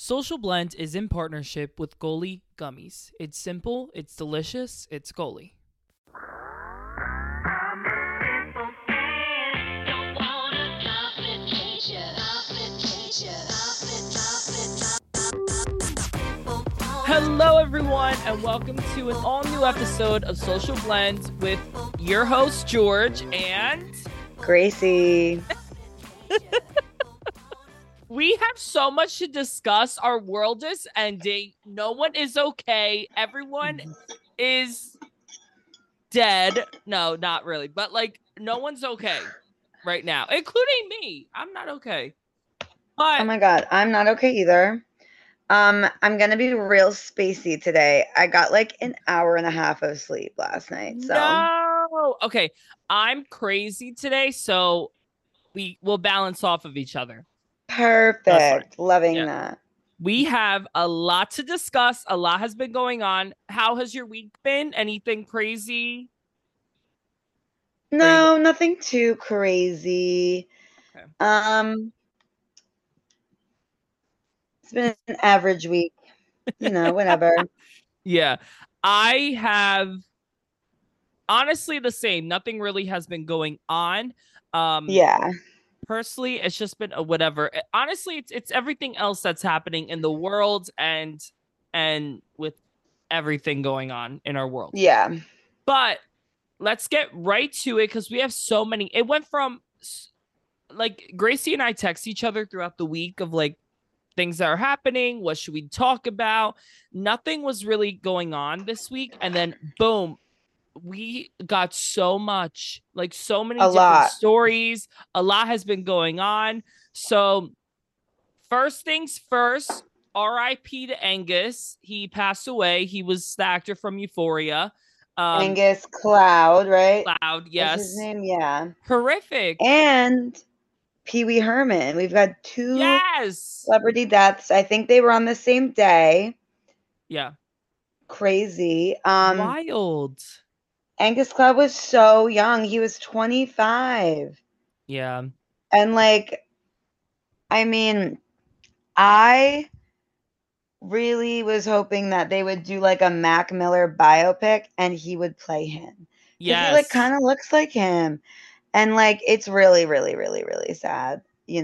Social Blend is in partnership with Goli Gummies. It's simple, it's delicious, it's Goli. Hello, everyone, and welcome to an all-new episode of Social Blend with your host, George, and... Gracie. We have so much to discuss. Our world is ending. No one is okay. Everyone is dead. No, not really. But, no one's okay right now, including me. I'm not okay. But oh, my God. I'm not okay either. I'm going to be real spacey today. I got an hour and a half of sleep last night. So. No. Okay. I'm crazy today, so we will balance off of each other. Perfect. Loving that. We have a lot to discuss. A lot has been going on. How has your week been? Anything crazy? No, nothing too crazy. Okay. It's been an average week. Whatever. Yeah. I have honestly the same. Nothing really has been going on. Yeah. Personally, it's just been a whatever. Honestly, it's everything else that's happening in the world and with everything going on in our world. Yeah. But let's get right to it because we have so many. It went from Gracie and I text each other throughout the week of things that are happening. What should we talk about? Nothing was really going on this week. And then boom, we got so much, so many different stories. A lot has been going on. So first things first, R.I.P. to Angus. He passed away. He was the actor from Euphoria. Angus Cloud, right? Cloud, yes. What's his name? Yeah. Horrific. And Pee Wee Herman. We've got two celebrity deaths. I think they were on the same day. Yeah. Crazy. Wild. Angus Cloud was so young. He was 25. Yeah. And I really was hoping that they would do a Mac Miller biopic and he would play him. Yeah. He kind of looks like him. And it's really, really, really, really sad,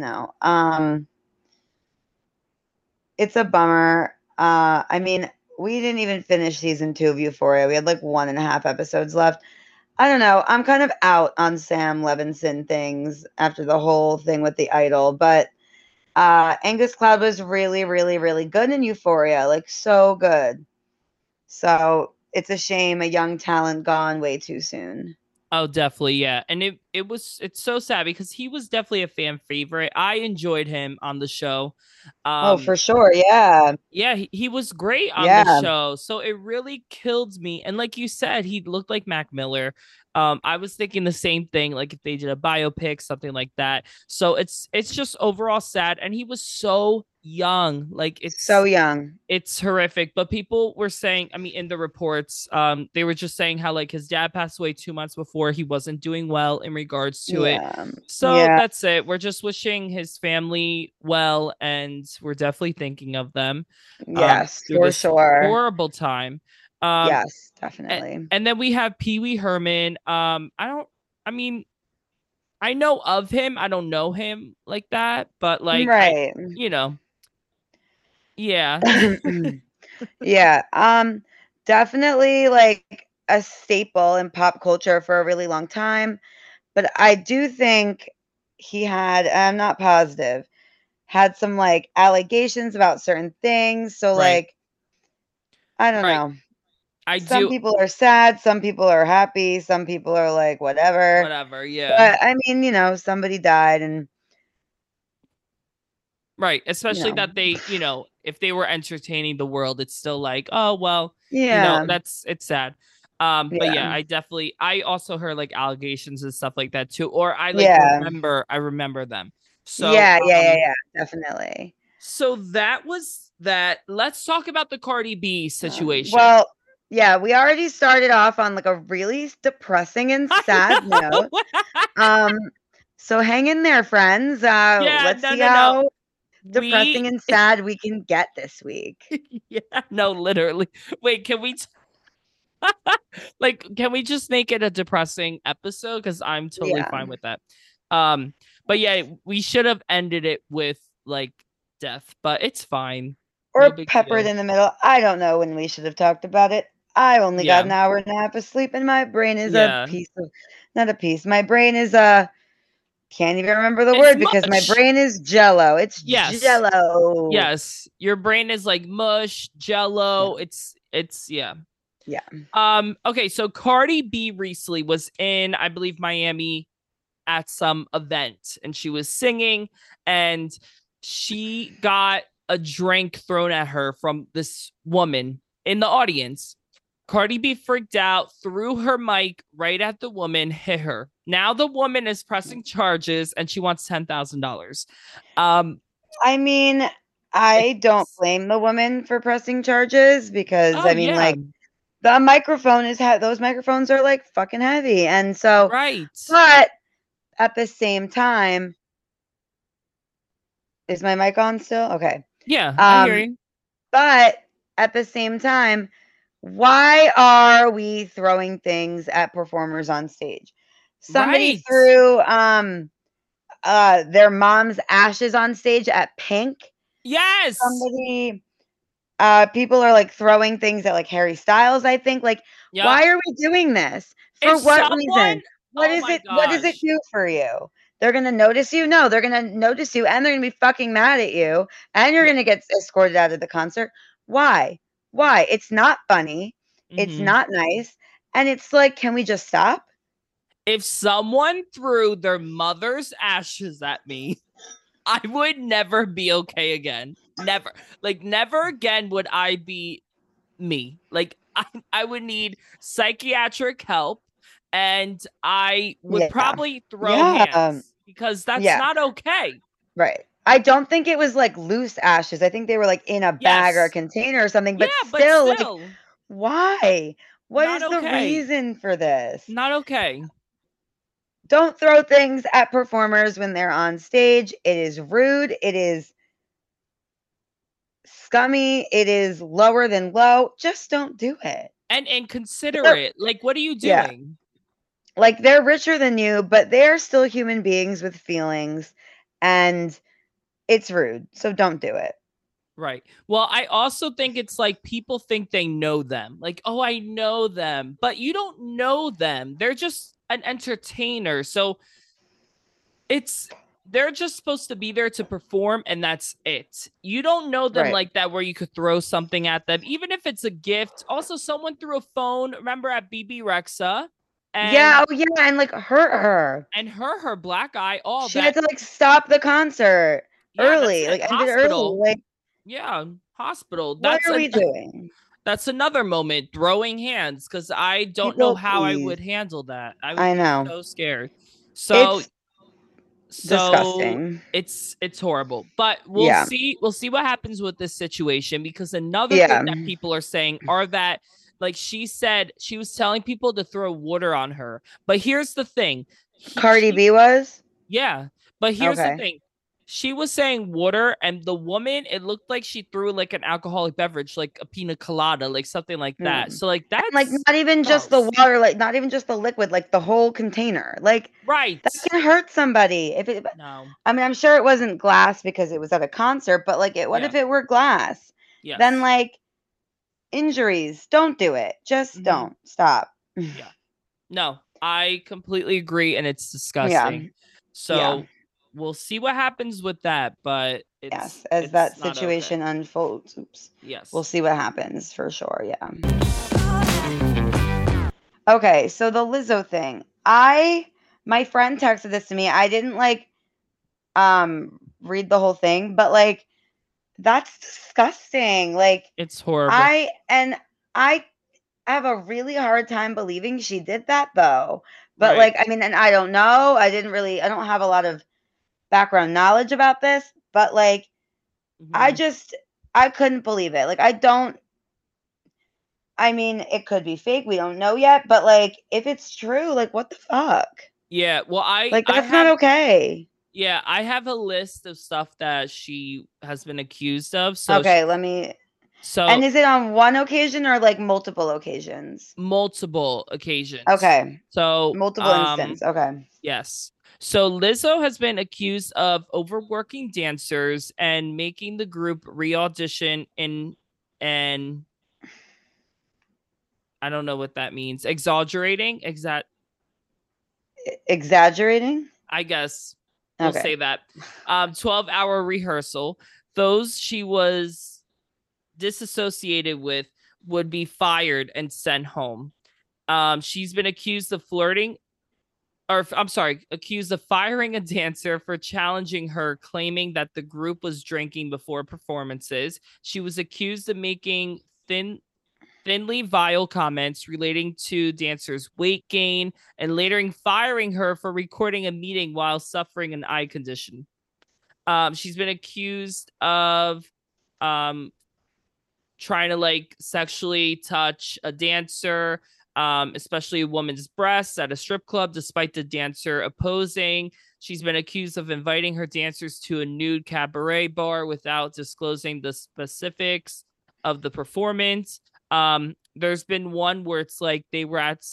It's a bummer. We didn't even finish season 2 of Euphoria. We had 1.5 episodes left. I don't know. I'm kind of out on Sam Levinson things after the whole thing with The Idol, but Angus Cloud was really, really, really good in Euphoria, so good. So it's a shame a young talent gone way too soon. Oh, definitely, yeah. And it's so sad because he was definitely a fan favorite. I enjoyed him on the show. For sure, yeah. Yeah, he was great on the show. So it really killed me. And like you said, he looked like Mac Miller. I was thinking the same thing, if they did a biopic, something like that. So it's just overall sad. And he was so young. It's so young. It's horrific. But people were saying, in the reports, they were just saying how his dad passed away 2 months before. He wasn't doing well in regards to it. So that's it. We're just wishing his family well, and we're definitely thinking of them. Yes, for sure. Horrible time. Yes, definitely. And then we have Pee Wee Herman. I know of him. I don't know him like that, but right. Yeah. Yeah. Definitely a staple in pop culture for a really long time. But I do think he had, I'm not positive, had some allegations about certain things. So I don't know. Some people are sad, some people are happy, some people are whatever. Whatever, yeah. But somebody died and right, especially that they, if they were entertaining the world, it's still oh well, yeah, it's sad. But yeah, I also heard allegations and stuff like that too, or I remember them. So yeah, definitely. So that was that. Let's talk about the Cardi B situation. Well, yeah, we already started off on a really depressing and sad note. So hang in there, friends. Let's see how depressing and sad we can get this week. Yeah, no, literally. Wait, can we like can we just make it a depressing episode? Because I'm totally Yeah. fine with that. But yeah, we should have ended it with like death, but it's fine. No Or big peppered deal. in the middle. I don't know when we should have talked about it. I only got Yeah. an hour and a half of sleep, and my brain is a Yeah. piece of, not a piece. My brain is a, can't even remember the It's word because my mush. brain is jello. It's Yes. jello. Yes. Your brain is like mush, jello. Yeah. It's yeah. Yeah. Okay, so Cardi B recently was in, I believe, Miami at some event and she was singing and she got a drink thrown at her from this woman in the audience. Cardi B freaked out, threw her mic right at the woman, hit her. Now the woman is pressing charges and she wants $10,000. I mean, I don't blame the woman for pressing charges because Oh I mean, yeah, like the microphone is those microphones are like fucking heavy, and so, right. but at the same time, is my mic on still? Okay. Yeah, I hear Um, you. but at the same time, why are we throwing things at performers on stage? Somebody Right. threw their mom's ashes on stage at Pink. Yes. Somebody people are like throwing things at like Harry Styles, I think. Like, Yep. why are we doing this? For If what someone, reason? oh my What does it gosh. do for you? They're gonna notice you? No, they're gonna notice you and they're gonna be fucking mad at you and you're Yeah. gonna get escorted out of the concert. Why? Why? It's not funny. It's Mm-hmm. not nice. And it's like, can we just stop? If someone threw their mother's ashes at me, I would never be okay again. Never. Like, never again would I be me. Like, I would need psychiatric help and I would Yeah. probably throw Yeah. hands because that's Yeah. not okay. Right. I don't think it was like loose ashes. I think they were like in a bag or a Yes. container or something, Yeah, but but still, like, still, why? What not is the okay. reason for this? Not okay. Don't throw things at performers when they're on stage. It is rude. It is scummy. It is lower than low. Just don't do it. And consider They're- it. Like, what are you yeah. doing? Like they're richer than you, but they're still human beings with feelings and it's rude. So don't do it. Right. Well, I also think it's like people think they know them. Like, oh, I know them, but you don't know them. They're just an entertainer. So it's they're just supposed to be there to perform and that's it. You don't know them Right. like that where you could throw something at them, even if it's a gift. Also, someone threw a phone, remember at BB Rexa, and Yeah. Oh, yeah. And like hurt her. her black eye, all She had that. to like stop the concert Yeah, that's early, it. like ended early. Hospital. Like, Yeah, hospital. what are we doing? That's another moment, throwing hands, because I don't know People, how I please. would handle that. I would I be know. so scared. So It's so disgusting. it's horrible. But Yeah. we'll see what happens with this situation because another thing Yeah. that people are saying are that like she said she was telling people to throw water on her. But here's the thing. Cardi B was? Yeah. But here's the Okay. thing. She was saying water, and the woman, it looked like she threw like an alcoholic beverage, like a pina colada, like something like that. Mm. So, like, And, like, that's not even just the gross. water, like, not even just the liquid, like, the whole container. Like, Right. that can hurt somebody. If it No. I mean, I'm sure it wasn't glass because it was at a concert, but, like, what Yeah. if it were glass? Then, Yes. like, injuries. Don't do it. Just Mhm. don't. Stop. Yeah. No, I completely agree, and it's Yeah. disgusting. Yeah. So we'll see what happens with that, but Yes. As it's that not situation okay. unfolds. Oops. Yes. We'll see what happens for sure. Yeah. Okay, so the Lizzo thing. My friend texted this to me. I didn't like read the whole thing, but like that's disgusting. Like It's horrible. I have a really hard time believing she did that though. But Right. like I mean, and I don't know. I don't have a lot of background knowledge about this, but like Mhm. I couldn't believe it. Like I mean, it could be fake. We don't know yet, but like if it's true, like what the fuck? Yeah. Well, Like I that's not have okay. Yeah, I have a list of stuff that she has been accused of. Okay, let me. And So is it on one occasion or like multiple occasions? multiple occasions. Okay, So multiple instance. Okay. yes. So Lizzo has been accused of overworking dancers and making the group re-audition in and I don't know what that means. Exaggerating? Exaggerating? I guess we'll Okay. say that. 12-hour rehearsal. Those she was disassociated with would be fired and sent home. She's been accused of flirting, or I'm sorry, accused of firing a dancer for challenging her, claiming that the group was drinking before performances. She was accused of making thinly vile comments relating to dancers' weight gain, and later firing her for recording a meeting while suffering an eye condition. She's been accused of um, trying to like sexually touch a dancer, especially a woman's breasts at a strip club, despite the dancer opposing. She's been accused of inviting her dancers to a nude cabaret bar without disclosing the specifics of the performance. There's been one where it's like they were at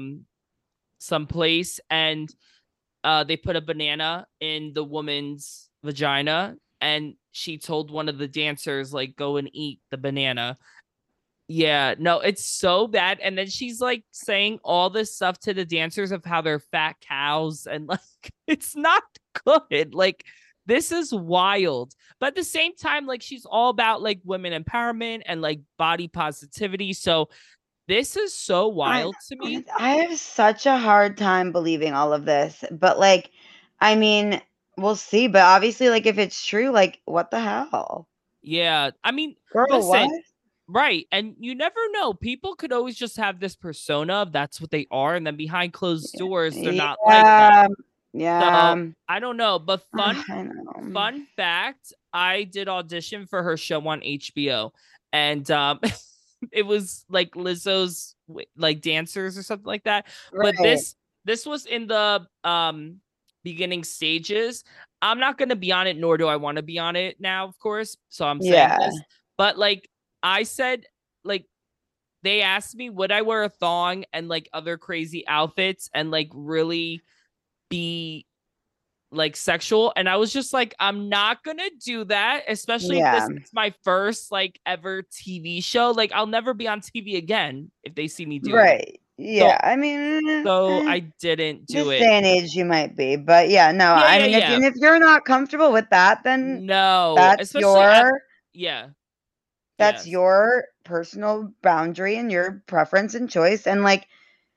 some place and they put a banana in the woman's vagina and she told one of the dancers like go and eat the banana. Yeah, no, it's so bad. And then she's like saying all this stuff to the dancers of how they're fat cows and like it's not good. Like this is wild. But at the same time, like she's all about like women empowerment and like body positivity. So this is so I wild to me. I have such a hard time believing all of this, but like, I mean, we'll see. But obviously, like, if it's true, like, what the hell, Yeah. I mean, girl? What? listen, right. And you never know. People could always just have this persona of that's what they are. And then behind closed doors, they're not like that. Yeah, yeah. So I don't know. But I know. fun fact, I did audition for her show on HBO. And it was like Lizzo's like dancers or something like that. But Right. this was in the beginning stages. I'm not gonna be on it, nor do I want to be on it now, of course. So I'm saying Yeah. this. But like I said, like they asked me would I wear a thong and like other crazy outfits and like really be like sexual, and I was just like I'm not gonna do that, especially if this Yeah. is my first like ever TV show. Like I'll never be on TV again if they see me doing it. Right. So Yeah. I mean, I didn't do this it. day and age, you might be, but yeah, no. Yeah, I yeah, mean, yeah. if you're not comfortable with that, then No, that's especially at your yeah, that's yes, your personal boundary and your preference and choice. And like,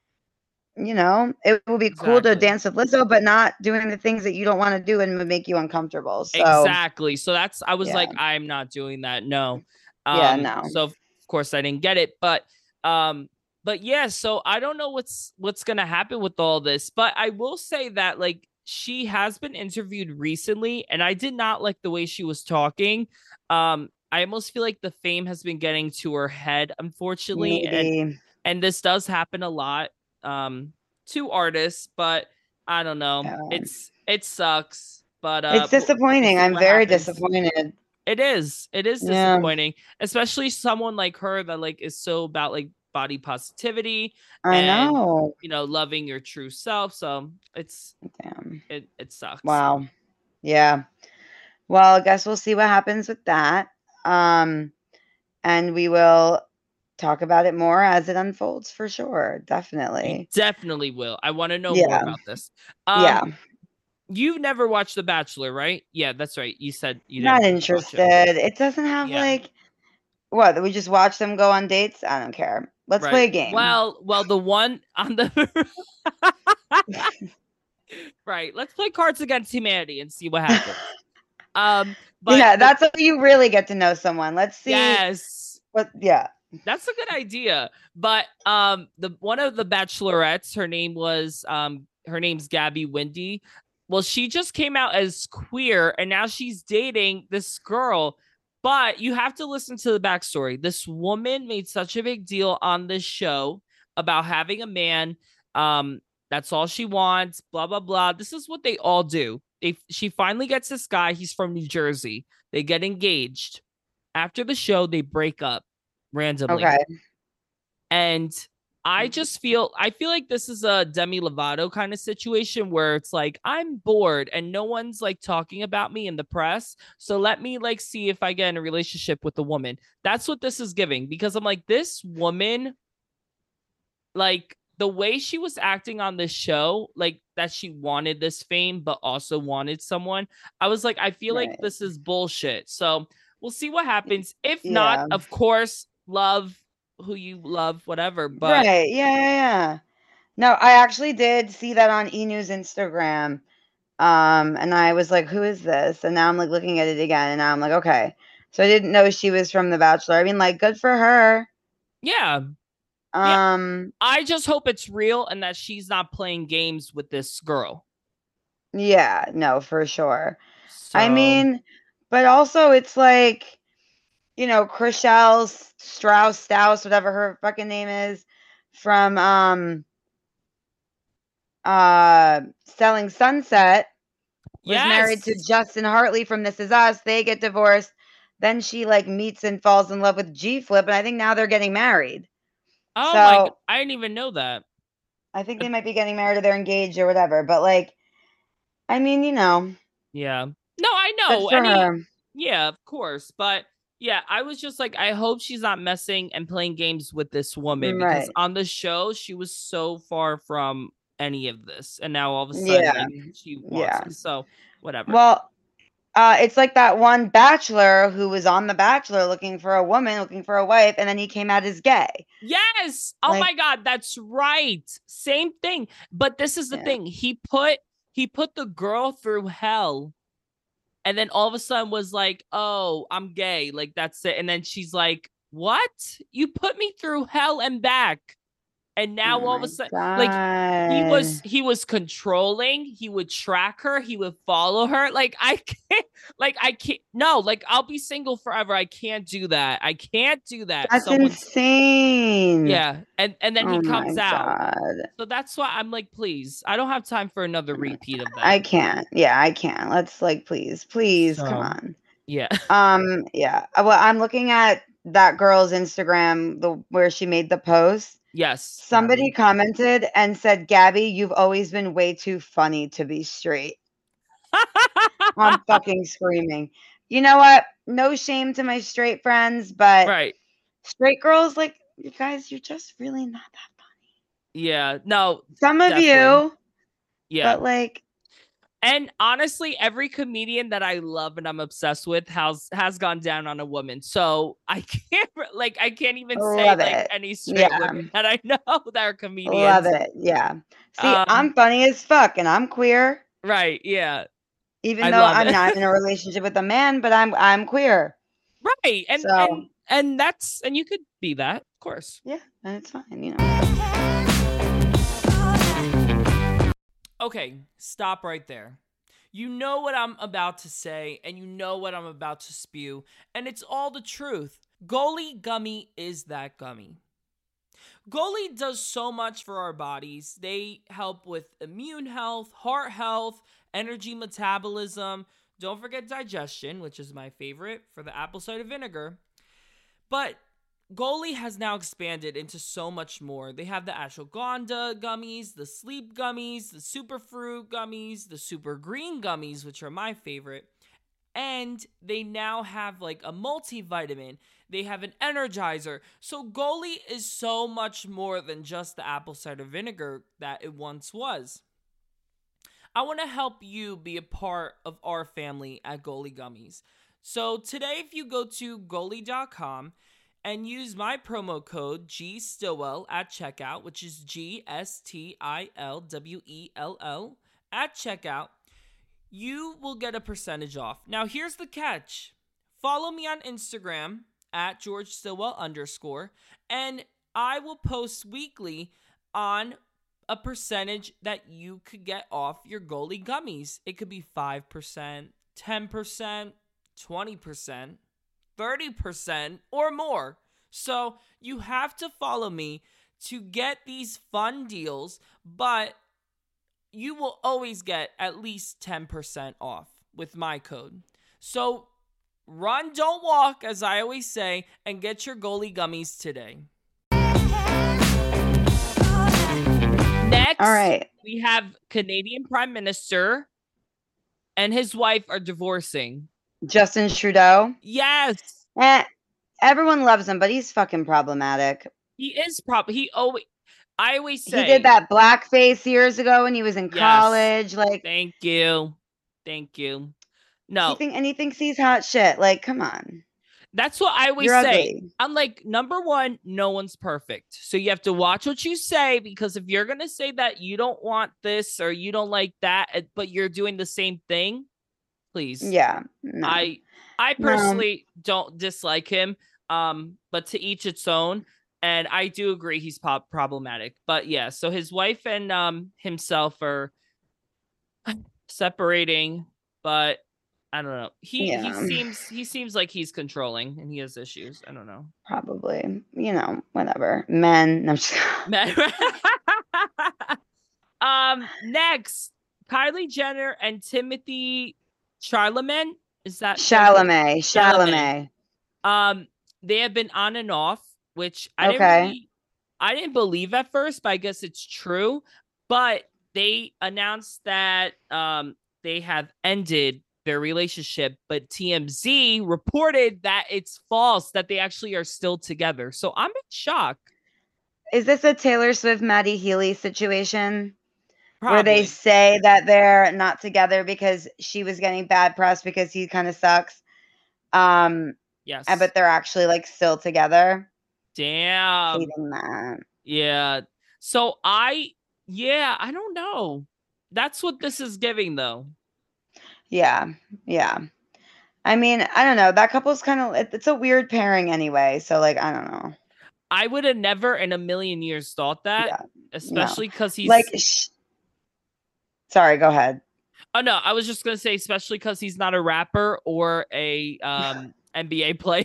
it would be cool to exactly. dance with Lizzo, but not doing the things that you don't want to do and would make you uncomfortable. So Exactly. So that's I was yeah, like, I'm not doing that. No. yeah, no, So of course I didn't get it, um, but yeah, so I don't know what's gonna happen with all this, but I will say that like she has been interviewed recently, and I did not like the way she was talking. I almost feel like the fame has been getting to her head, unfortunately, maybe. and this does happen a lot um to artists, but I don't know. Yeah. It sucks, but It's we'll disappointing. see I'm what very happens. disappointed. It is Yeah, disappointing, especially someone like her that like is so about like body positivity I and know. loving your true self. So Damn. it sucks. Wow. Yeah. Well, I guess we'll see what happens with that. Um, and we will talk about it more as it unfolds for sure. You Definitely. definitely will. I want to know more Yeah. about this. Yeah. You've never watched The Bachelor, right? Yeah, that's right. You said you Not didn't watch it. interested. It doesn't have Yeah. like what? We just watch them go on dates? I don't care. Let's play Right. a game. Well, the one on the right. Let's play Cards Against Humanity and see what happens. But Yeah, that's how you really get to know someone. Let's see yes, what yeah. that's a good idea. But the one of the bachelorettes, her name's Gabby Windy. Well, she just came out as queer and now she's dating this girl. But you have to listen to the backstory. This woman made such a big deal on this show about having a man. That's all she wants, blah, blah, blah. This is what they all do. she finally gets this guy. He's from New Jersey. They get engaged. After the show, they break up randomly. Okay. And I feel like this is a Demi Lovato kind of situation where it's like, I'm bored and no one's like talking about me in the press. So let me like see if I get in a relationship with a woman. That's what this is giving, because I'm like, this woman, like the way she was acting on this show, like that she wanted this fame, but also wanted someone. I was like, I feel like Right. this is bullshit. So we'll see what happens. If not, Yeah. of course, love who you love, whatever. But Right. Yeah. No, I actually did see that on E! News Instagram. And I was like, "Who is this?" And now I'm like looking at it again, and now I'm like, "Okay." So I didn't know she was from The Bachelor. I mean, like, good for her. yeah, yeah. Um, I just hope it's real and that she's not playing games with this girl. yeah, no, for sure. I So mean, but also it's like, Chriselle Strauss, whatever her fucking name is, from Selling Sunset, was married to yes. Justin Hartley from This Is Us. They get divorced. Then she like meets and falls in love with G Flip, and I think now they're getting married. Oh my god, So I didn't even know that. I think Uh, they might be getting married or they're engaged or whatever. But like, I mean, Yeah. No, I good know. for Any her. Yeah, of course. But yeah, I was just like, I hope she's not messing and playing games with this woman, because Right. on the show she was so far from any of this. And now all of a sudden, Yeah. like, she wants Yeah. it. So whatever. Well, it's like that one bachelor who was on The Bachelor looking for a woman, looking for a wife, and then he came out as gay. Yes. Oh Like, my god, that's right. Same thing. But this is the yeah. thing. He put the girl through hell, and then all of a sudden was like, "Oh, I'm gay." Like that's it. And then she's like, "What? You put me through hell and back." And now Oh all of a my sudden, like, he was God. he was controlling, he would track her, he would follow her. Like I can't, no, like I'll be single forever. I can't do that. I can't do that. That's Someone's insane. Yeah. And then he Oh comes my out. God. So that's why I'm like, please, I don't have time for another repeat of that. I can't. Yeah, I can't. Let's like please, come So on. yeah. Yeah. Well, I'm looking at that girl's Instagram, the where she made the post. Yes, Somebody Gabby. commented and said, "Gabby, you've always been way too funny to be straight." I'm fucking screaming. You know what? No shame to my straight friends, but Right. straight girls, like, you guys, you're just really not that funny. Yeah. No, Some of definitely. you, Yeah. but like, And honestly, every comedian that I love and I'm obsessed with has gone down on a woman. So I can't I can't even say love like it. any straight Yeah. women that I know that are Love comedians. it. Yeah. See, Um, I'm funny as fuck and I'm queer, right, yeah. even I though love I'm it. not in a relationship with a man, but I'm queer. Right. And So, and and that's and you could be that, of course. yeah, and it's fine. Okay, stop right there. You know what I'm about to say, and you know what I'm about to spew, and it's all the truth. Goalie Gummy is that gummy. Goalie does so much for our bodies. They help with immune health, heart health, energy metabolism. Don't forget digestion, which is my favorite for the apple cider vinegar. But Goalie has now expanded into so much more. They have the ashwagandha gummies, the sleep gummies, the superfruit gummies, the super green gummies, which are my favorite. And they now have like a multivitamin. They have an energizer. So Goalie is so much more than just the apple cider vinegar that it once was. I want to help you be a part of our family at Goalie Gummies. So today, if you go to goalie.com and use my promo code G Stillwell at checkout, which is GSTILWELL at checkout, you will get a percentage off. Now, here's the catch. Follow me on Instagram at George Stillwell _ and I will post weekly on a percentage that you could get off your Goalie gummies. It could be 5%, 10%, 20%, 30%, or more. So you have to follow me to get these fun deals, but you will always get at least 10% off with my code. So run, don't walk, as I always say, and get your goalie gummies today. Next, All right. we have Canadian Prime Minister and his wife are divorcing. Justin Trudeau. Yes. Everyone loves him, but he's fucking problematic. He is I always say he did that blackface years ago when he was in college. Like, thank you. No, he thinks he's hot shit. Like, come on. That's what I always You're say. Ugly. I'm like, number one, no one's perfect. So you have to watch what you say, because if you're going to say that you don't want this or you don't like that, but you're doing the same thing, please. Yeah. No. I personally don't dislike him. But to each its own. And I do agree he's problematic. But yeah, so his wife and himself are separating, but I don't know. He seems like he's controlling and he has issues. I don't know. Probably. Whatever. Men. No, Men. Next, Kylie Jenner and Timothy Chalamet. Is that Chalamet? They have been on and off, which I didn't believe at first, but I guess it's true. But they announced that they have ended their relationship, but TMZ reported that it's false, that they actually are still together. So I'm in shock. Is this a Taylor Swift, Maddie Healy situation? Probably. Where they say that they're not together because she was getting bad press because he kind of sucks. Yes. But they're actually like still together. Damn. Hating that. Yeah. So I don't know. That's what this is giving though. Yeah. I mean, I don't know. That couple's kind of, it's a weird pairing anyway. So like, I don't know. I would have never in a million years thought that, especially because he's like, sorry, go ahead. Oh no, I was just going to say, especially because he's not a rapper or a NBA player.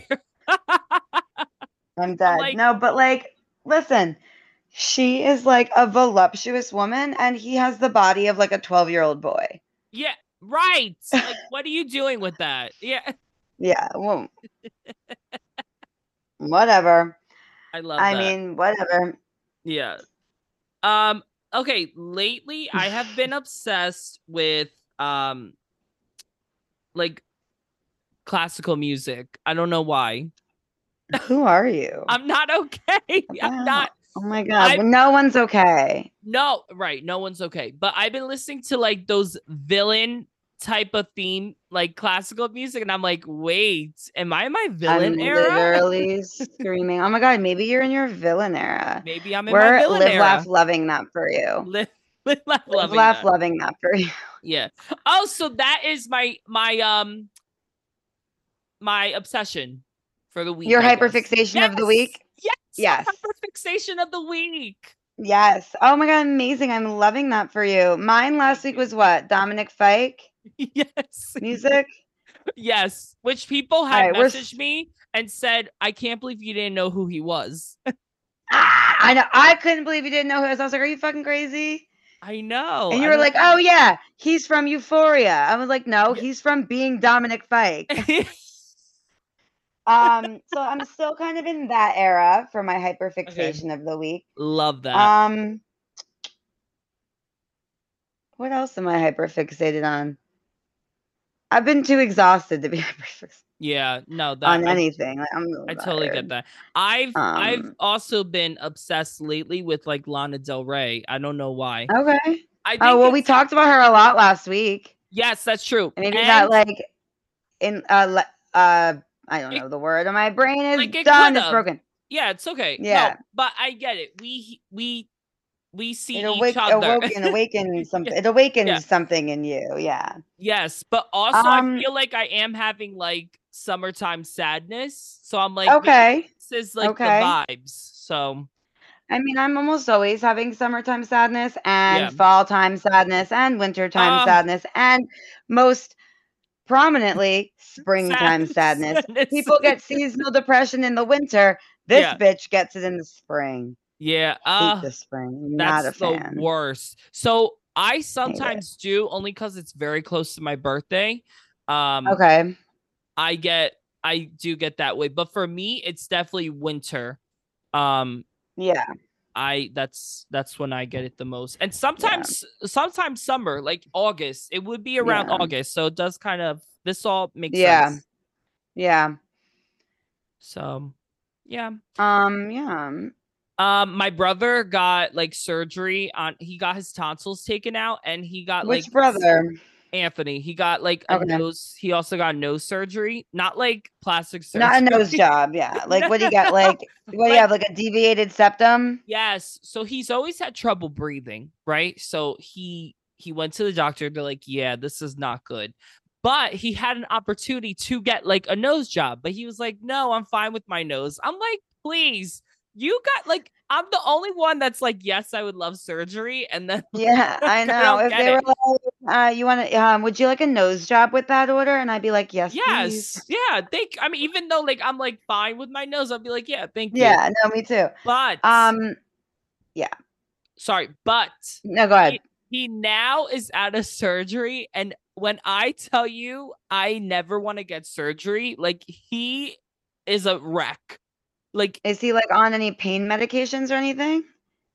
I'm dead. No, but like, listen, she is like a voluptuous woman and he has the body of like a 12-year-old boy. Yeah, right. Like, what are you doing with that? Yeah. Yeah. Well, whatever. I love that. I mean, whatever. Yeah. Okay, lately I have been obsessed with like classical music. I don't know why. Who are you? I'm not okay. I'm not. Oh my God. No one's okay. No, right. No one's okay. But I've been listening to like those villain type of theme, like classical music. And I'm like, wait, am I in my villain era? Literally screaming. Oh my God. Maybe you're in your villain era. Maybe I'm in my villain era. Live, laugh, loving that for you. Live, laugh, loving that for you. Yeah. Oh, so that is my obsession for the week. Your hyperfixation of the week? Yes. Hyperfixation of the week. Yes. Oh my God, amazing. I'm loving that for you. Mine last week was what? Dominic Fike? Yes. Music? Yes. Which people had messaged me and said, I can't believe you didn't know who he was. I know. I couldn't believe you didn't know who he was. I was like, are you fucking crazy? I know. And you were like, oh yeah, he's from Euphoria. I was like, no, he's from Being Dominic Fike. So I'm still kind of in that era for my hyperfixation of the week. Love that. What else am I hyperfixated on? I've been too exhausted to be hyperfixated. Yeah, no, on anything. Like, I'm really I totally get that. I've also been obsessed lately with like Lana Del Rey. I don't know why. Okay. We talked about her a lot last week. Yes, that's true. Maybe that like in I don't know the word. My brain is like done. It's broken. Yeah, it's okay. Yeah, no, but I get it. We see each other. It awakens something. It awakens something in you. Yeah. Yes, but also I feel like I am having like summertime sadness. So I'm like, okay, this is like the vibes. So. I mean, I'm almost always having summertime sadness and fall time sadness and wintertime sadness and most prominently springtime sadness. People get seasonal depression in the winter. This bitch gets it in the spring. Yeah. Hate the spring. Not a fan. The worst. So I Hate it. sometimes do only because it's very close to my birthday. Um, Okay. I get I do get that way, but for me, it's definitely winter. Um, Yeah. that's when I get it the most. And Yeah. sometimes summer, like August. It would be around Yeah. August. So it does kind of this all makes Yeah. sense. Yeah. So yeah. Yeah. My brother got like surgery on he got his tonsils taken out and he got Which like brother? Anthony. He got like a Okay. nose. He also got nose surgery, not like plastic Not a nose surgery. job. Yeah. Like, what do you got? Like, what do you Like have? Like a deviated septum? yes. So he's always had trouble breathing, right? So he went to the doctor. They're like, "Yeah, this is not good." But he had an opportunity to get like a nose job, but he was like, "No, I'm fine with my nose." I'm like, "Please, you got like I'm the only one that's like, yes, I would love surgery, and then Yeah, I like I know. don't If get they were it." like, you want to, would you like a nose job with that order? And I'd be like, yes, please. Yes, yeah. I mean, even though like I'm like fine with my nose, I'll be like, "Yeah, thank you." Yeah, no, me too. But Um, yeah. sorry, but No, go ahead. he now is out of surgery, and when I tell you I never want to get surgery, like he is a wreck. Like Is he like on any pain medications or anything?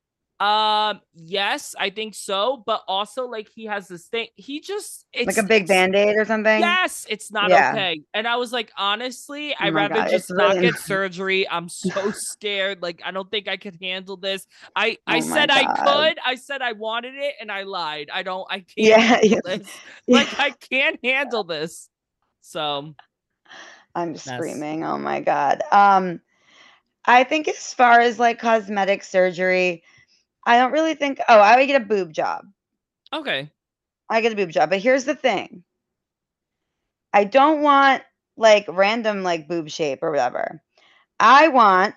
yes, I think so, but also like he has this thing. He just Like a big it's band-aid or something? yes, it's not Yeah. okay. And I was like, honestly, Oh I'd my rather God. It's just not really get not. surgery. I'm so scared. Like, I don't think I could handle this. I Oh my said I God. could. I said I wanted it and I lied. I can't Yeah. handle this. Yeah. Like, I can't handle this. So I'm mess. screaming. Oh my God. I think as far as like cosmetic surgery, I don't really think, oh, I would get a boob job. Okay. I get a boob job. But here's the thing. I don't want like random like boob shape or whatever. I want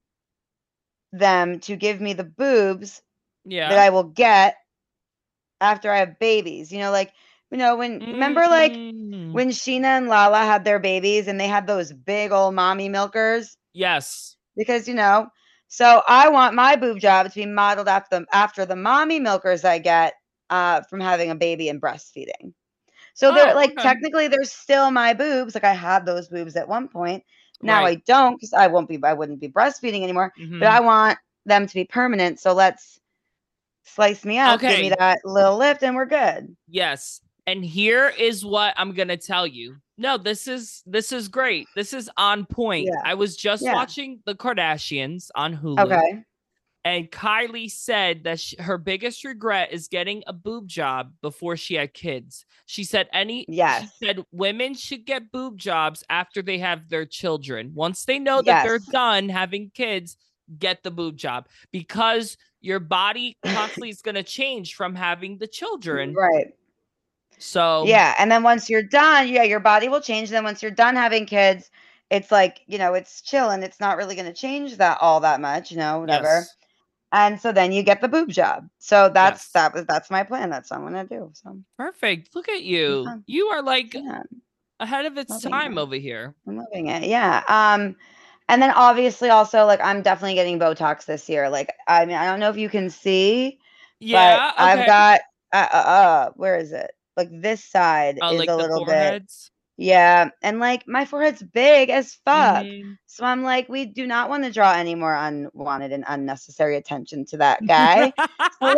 them to give me the boobs that Yeah. I will get after I have babies. Like, when remember like Mm, when Sheena and Lala had their babies and they had those big old mommy milkers? yes. Because, so I want my boob job to be modeled after the mommy milkers I get from having a baby and breastfeeding. So they're Oh, like okay. technically they're still my boobs. Like I had those boobs at one point. Now Right. I don't because I wouldn't be breastfeeding anymore. But Mm-hmm. I want them to be permanent. So let's slice me up, give me Okay. that little lift, and we're good. Yes. And here is what I'm going to tell you. No, this is great. This is on point. Yeah. I was just Yeah. watching The Kardashians on Hulu, Okay. and Kylie said that her biggest regret is getting a boob job before she had kids. She Yes. said women should get boob jobs after they have their children. Once they know that they're Yes. done having kids, get the boob job because your body constantly is going to change from having the children. Right. So, Yeah. And then once you're done, yeah, your body will change. Then once you're done having kids, it's like, it's chill and it's not really going to change that all that much, whatever. yes. And so then you get the boob job. So Yes. that's my plan. That's what I'm gonna do. So Perfect. Look at it's you. fun. You are like Yeah, ahead of its loving time it. over here. I'm loving it. Yeah. And then obviously also like I'm definitely getting Botox this year. Like I mean I don't know if you can see, but Yeah. I've Okay. got where is it? Like this side Oh, is like a the little bit. foreheads. Yeah, and like my forehead's big as fuck. Mm-hmm. So I'm like, we do not want to draw any more unwanted and unnecessary attention to that guy. So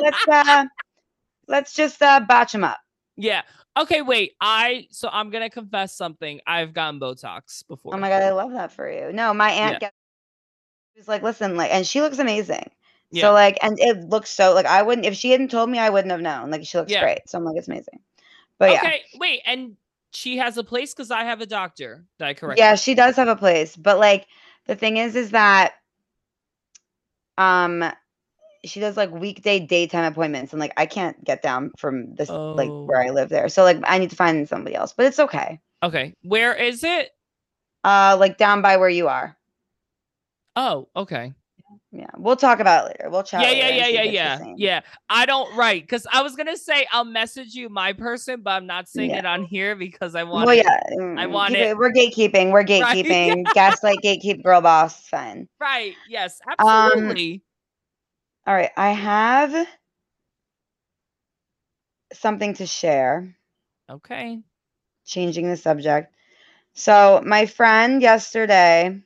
let's just botch him up. Yeah. Okay, wait. I'm gonna confess something. I've gotten Botox Oh before. my god, I love that for you. No, my Yeah. aunt gets she's like, listen, like, and she looks amazing. So Yeah. like, and it looks so like I wouldn't if she hadn't told me, I wouldn't have known. Like she looks Yeah. great. So I'm like, it's amazing. But yeah. Okay, wait, and she has a place because I have a doctor. Did I correct Yeah, me? she does have a place. But like the thing is that um she does like weekday daytime appointments and like I can't get down from this like where Oh. I live there. So like I need to find somebody else, but it's okay. Okay. Where is it? Like down by where you are. Oh, okay. Yeah. We'll talk about it later. We'll chat Yeah, yeah, later and yeah, see yeah, if it's the yeah, same. yeah. I don't right because I was gonna say I'll message you my person, but I'm not saying Yeah. it on here because I want Well, it. yeah. I want Keep it it. We're gatekeeping. We're right. Yeah, gatekeeping. Gaslight, gatekeep, girl boss. Fine. right. Yes, Um. absolutely. All right. I have something to share, Okay. changing the subject. So, my friend yesterday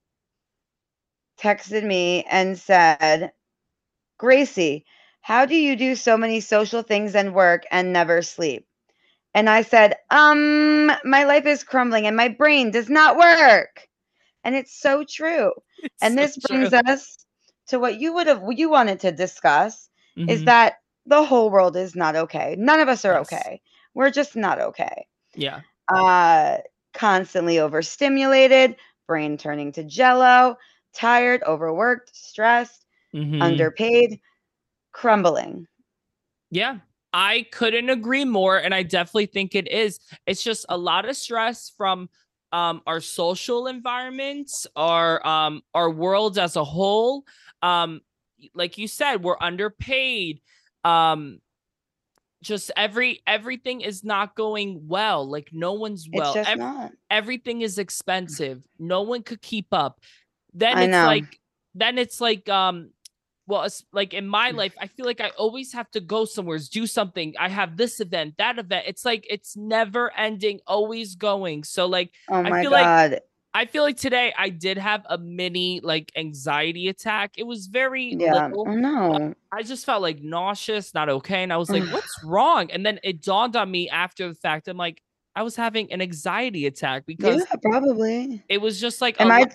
texted me and said, Gracie, how do you do so many social things and work and never sleep? And I said, my life is crumbling and my brain does not work. And it's so true. It's And so this true. brings us to what you wanted to discuss is Mm-hmm. that the whole world is not okay. None of us are Yes. okay. We're just not okay. Yeah. Uh, Constantly overstimulated, brain turning to jello, tired, overworked, stressed, Mm-hmm. underpaid, crumbling. Yeah. I couldn't agree more. And I definitely think it is. It's just a lot of stress from our social environments, our world as a whole. Um, like you said, we're underpaid. Um, just everything is not going well. Like no one's It's well. just not. Everything is expensive. No one could keep up. Then I it's know. like then it's like well, it's like in my life, I feel like I always have to go somewhere, do something. I have this event, that event. It's like it's never ending, always going. So like Oh I my feel like God. I feel like today I did have a mini like anxiety attack. It was very Yeah. little, Oh but no. I just felt like nauseous, not okay. And I was like, what's wrong? And then it dawned on me after the fact. I'm like, I was having an anxiety attack Yeah, because probably. it was just like a Am lot.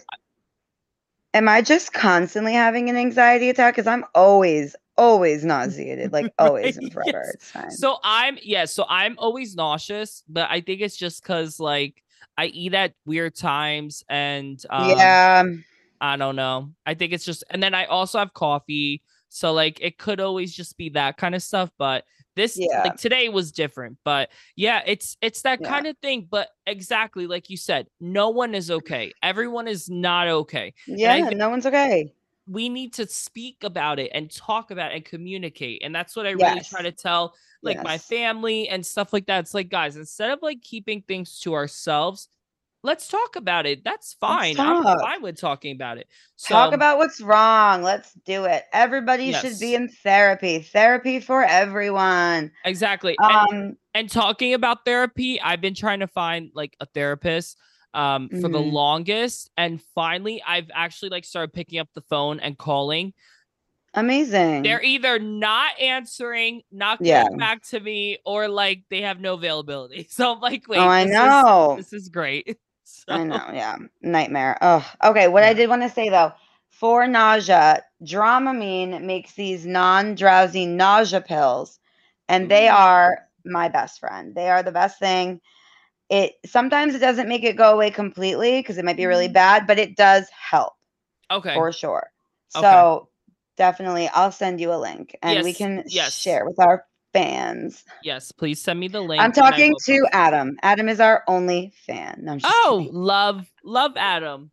I just constantly having an anxiety attack? Because I'm always nauseated, like always Right? and forever. Yes. It's fine. So I'm always nauseous, but I think it's just because like I eat at weird times and Yeah. I don't know. I think it's just, and then I also have coffee. So, like, it could always just be that kind of stuff. But this, Yeah. like, today was different. But yeah, it's that Yeah. kind of thing. But exactly like you said, no one is okay. Everyone is not okay. And I Yeah. think No one's okay. we need to speak about it and talk about it and communicate. And that's what I really try Yes. to tell, like, my Yes. family and stuff like that. It's like, guys, instead of like keeping things to ourselves, let's talk about it. That's Let's fine. I'm talk. fine with talking about it. Talk So, about what's wrong. Let's do it. Everybody should be yes. in therapy. Therapy for everyone. Exactly. Um, And talking about therapy, I've been trying to find like a therapist for the mhm. longest, and finally I've actually like started picking up the phone and calling. Amazing. They're either not answering, not Yeah. getting back to me, or like they have no availability. So I'm like, Oh, wait, I this is know. this is great. So I know, yeah. Nightmare. Oh, okay. What I yeah. did want to say though, for nausea, Dramamine makes these non-drowsy nausea pills, and they Ooh. are my best friend. They are the best thing. It sometimes it doesn't make it go away completely because it might be really bad, but it does help Okay. for sure. Okay. So definitely I'll send you a link and we Yes. can Yes. share with our fans. Yes. Please send me the I'm link and I talking will to post it. Adam. Adam is our only fan. No, I'm just Oh, kidding. love Adam.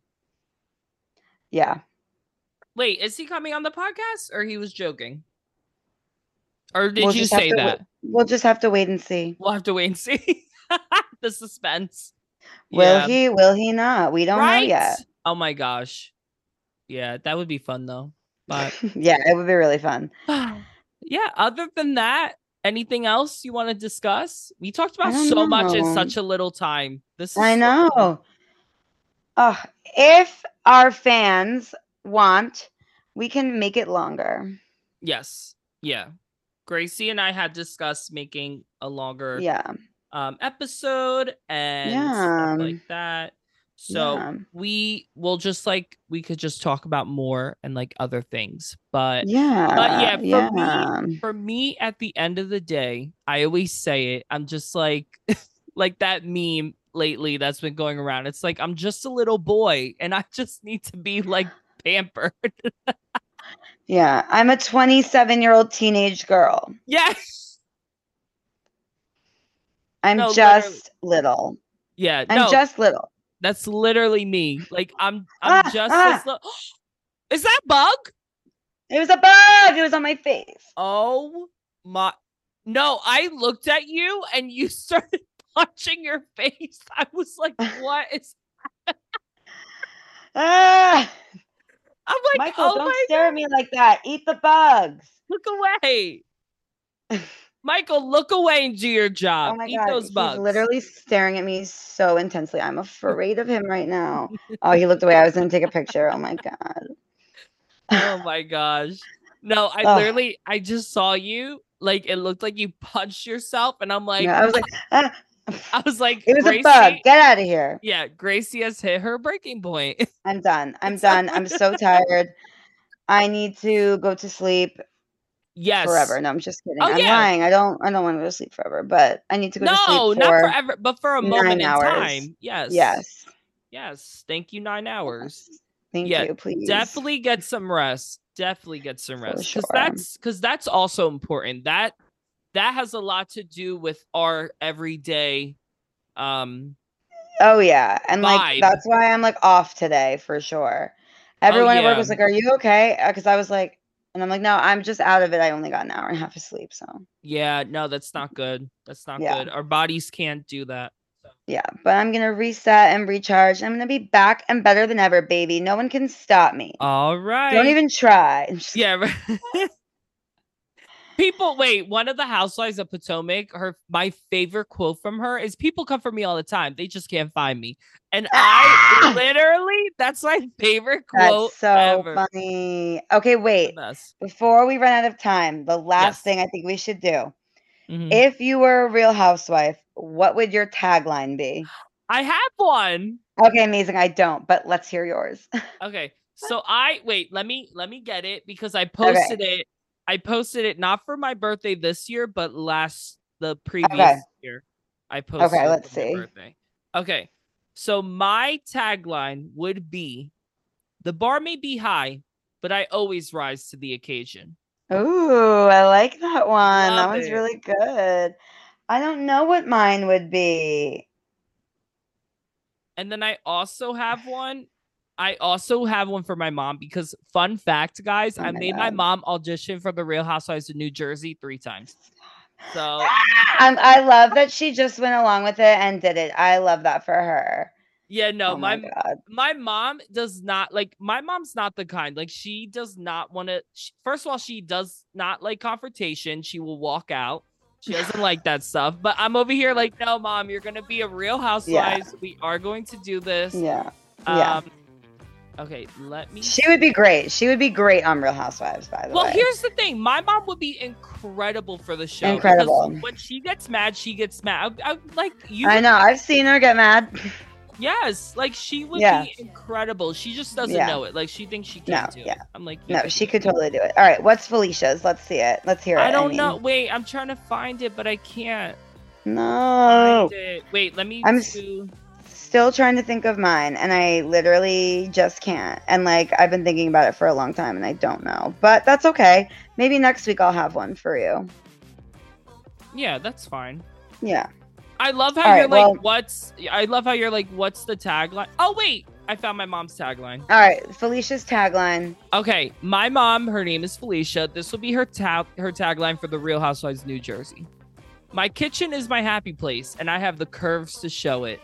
Yeah. Wait, is he coming on the podcast or he was joking? Or did We'll you just have say to wait. that? We'll just have to wait and see. We'll have to wait and see. The suspense. Will Yeah. he? Will he not? We don't know Right? yet. Oh my gosh. Yeah, that would be fun though. But Yeah, it would be really fun. yeah, other than that, anything else you want to discuss? We talked I about don't so much in know. such a little time. This is I so good. know. Oh, if our fans want, we can make it longer. Yes. Yeah. Gracie and I had discussed making a longer Yeah. episode and stuff Yeah. like that. So Yeah. we will just like we could just talk about more and like other things. But Yeah. yeah, Yeah. for me at the end of the day, I always say it. I'm just like like that meme lately that's been going around. It's like I'm just a little boy and I just need to be like pampered. Yeah. I'm a 27-year-old teenage girl. Yes. I'm No, literally. just little. Yeah, I'm no, just little. that's literally me. Like I'm Ah, just this ah. little. Is that bug? It was a bug. It was on my face. Oh my. No, I looked at you and you started punching your face. I was like, what is. Ah. I'm like, Michael, oh don't my stare at me like that. Eat the bugs. God, look away. Michael, look away and do your job. Oh my Eat God, those bugs. he's literally staring at me so intensely. I'm afraid of him right now. Oh, he looked away. I was going to take a picture. Oh my God. Oh my gosh. No, I Ugh. literally, I just saw you. Like, it looked like you punched yourself. And I'm like, Yeah, I was like, ah. I was like, It was Gracie, a bug. Get out of here. yeah, Gracie has hit her breaking point. I'm done. I'm done. I'm so tired. I need to go to sleep Yes. forever. No, I'm just kidding. Oh, I'm yeah. lying. I don't want to go to sleep forever, but I need to go to sleep No, for not forever, but for a 9 moment in hours. time. Yes. Yes. Yes. Thank you, 9 hours. Yes. Thank Yeah, you, please. definitely get some rest. Definitely get some For rest. sure. Because that's also important. That has a lot to do with our everyday Oh yeah, and like vibe. that's why I'm like off today for sure. Everyone at work yeah. was like, "Are you okay?" Because I was like, and I'm like, "No, I'm just out of it. I only got an hour and a half of sleep." So Yeah, no, that's not good. That's not Yeah. good. Our bodies can't do that. So. yeah, but I'm gonna reset and recharge. I'm gonna be back and better than ever, baby. No one can stop me. All right. Don't even try. Yeah. Right. People, wait, one of the housewives of Potomac, my favorite quote from her is, "People come for me all the time. They just can't find me." And I literally, that's my favorite quote That's so ever. funny. Okay, wait. Before we run out of time, the last thing I think we should do. Mhm. If you were a Real Housewife, what would your tagline be? I have one. Okay, amazing. I don't, but let's hear yours. Okay. So let me get it, because I posted it. I posted it not for my birthday this year, but the previous year. I posted it let's for my see. birthday. Okay. So my tagline would be, "The bar may be high, but I always rise to the occasion." Ooh, I like that one. Love That one's it. really good. I don't know what mine would be. And then I also have one. For my mom, because fun fact, guys, I made my mom audition for the Real Housewives of New Jersey 3 times. So I love that she just went along with it and did it. I love that for her. Yeah, no, Oh my God. my mom does not like. My mom's not the kind, like, she does not want to. First of all, she does not like confrontation. She will walk out. She doesn't like that stuff. But I'm over here like, "No, Mom, you're gonna be a Real Housewives. Yeah. We are going to do this." Yeah. Okay, let me. She would be great. She would be great on Real Housewives, by the way. Well, here's the thing. My mom would be incredible for the show. Incredible. When she gets mad, she gets mad. I like you. I know. I've seen her get mad. Yes, like, she would be incredible. She just doesn't know it. Like, she thinks she can't do it. I'm like, no, she could totally do it. All right, what's Felicia's? Let's see it. Let's hear it. I don't know. Wait, I'm trying to find it, but I can't. No. Find it. Wait, let me. I'm still trying to think of mine, and I literally just can't. And like, I've been thinking about it for a long time, and I don't know. But that's okay. Maybe next week I'll have one for you. Yeah, that's fine. Yeah. I love how you're like, what's the tagline? Oh, wait, I found my mom's tagline. All right, Felicia's tagline. Okay, my mom, her name is Felicia. This will be her tagline for the Real Housewives of New Jersey. "My kitchen is my happy place, and I have the curves to show it."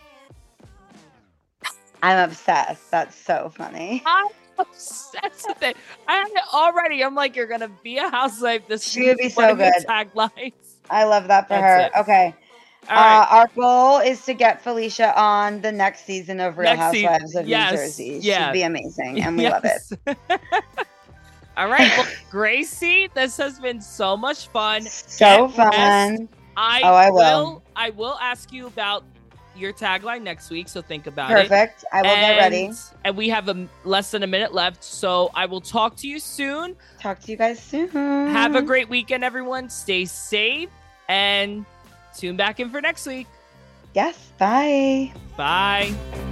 I'm obsessed. That's so funny. I'm obsessed with it. I'm like, you're gonna be a housewife. She would be so good. Taglines. I love that for her. It. Okay. All right. Our goal is to get Felicia on the next season of Real Housewives of New Jersey. Yeah. She'd be amazing, and we love it. All right, well, Gracie, this has been so much fun. So fun. I will ask you about your tagline next week, so think about it. Perfect. I will get ready. And we have less than a minute left, so I will talk to you soon. Talk to you guys soon. Have a great weekend, everyone. Stay safe, and tune back in for next week. Yes. Bye. Bye.